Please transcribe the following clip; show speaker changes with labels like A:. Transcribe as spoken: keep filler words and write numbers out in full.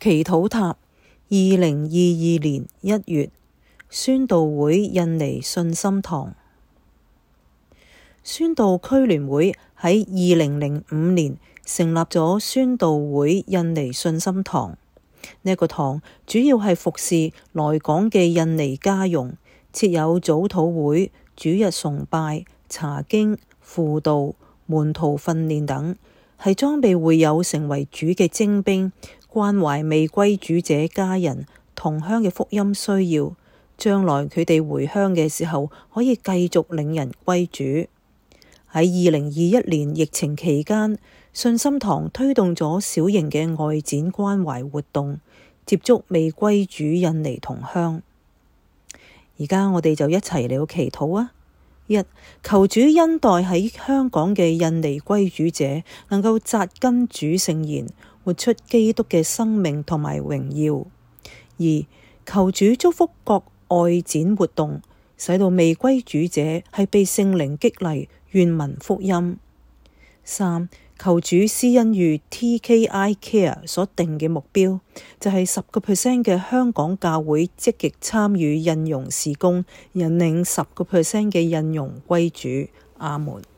A: 祈禱塔，二零二二年一月，宣道會印尼信心堂。宣道區聯會喺二零零五年成立咗宣道會印尼信心堂。呢、這個堂主要係服侍來港嘅印尼家傭，設有早禱會、主日崇拜、查經、輔導、門徒訓練等，係裝備會友成為主嘅精兵，關懷未歸主者家人同鄉嘅福音需要，將來佢哋回鄉嘅時候可以繼續領人歸主。喺二零二一年疫情期間，信心堂推動咗小型嘅外展關懷活動，接觸未歸主印尼同鄉。而家我哋就一齊嚟到祈禱啊！一、求主恩待喺香港嘅印尼歸主者，能夠扎根主聖言，活出基督嘅生命同埋榮耀。二、求主祝福各外展活動，使到未歸主者係被聖靈激勵，願聞福音。三、求主施恩於 T K I Care 所定嘅目標，就係十個 percent 嘅香港教會積極參與印傭事工，引領十個 percent 嘅印傭歸主。阿門。